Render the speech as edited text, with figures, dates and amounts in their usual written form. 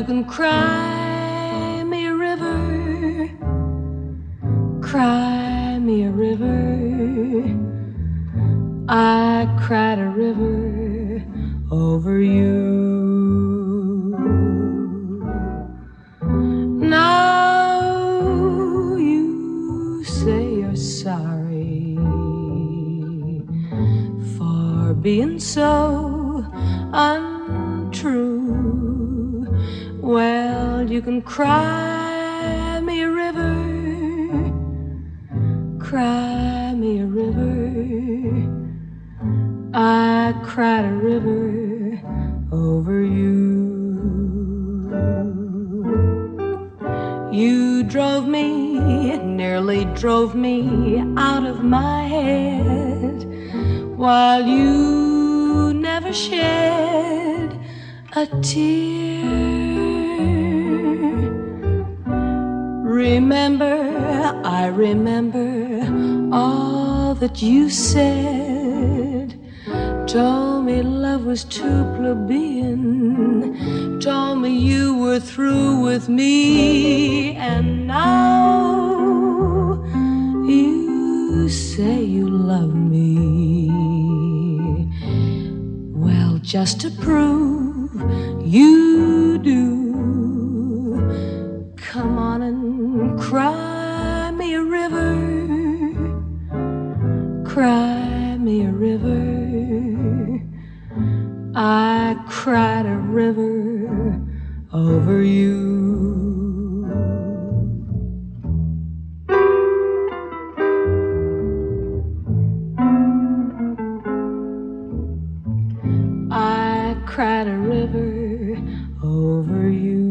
you can cry me a river, cry me a river. I cried a river over you. Now you say you're sorry for being so untrue. Well, you can cry me a river, cry me a river. I cried a river over you. You drove me, nearly drove me out of my head, while you never shed a tear. Remember, I remember all that you said. Told me love was too plebeian, told me you were through with me, and now you say you love me. Well, just to prove you do, come on and cry me a river, cry me a river. I cried a river over you. I cried a river over you.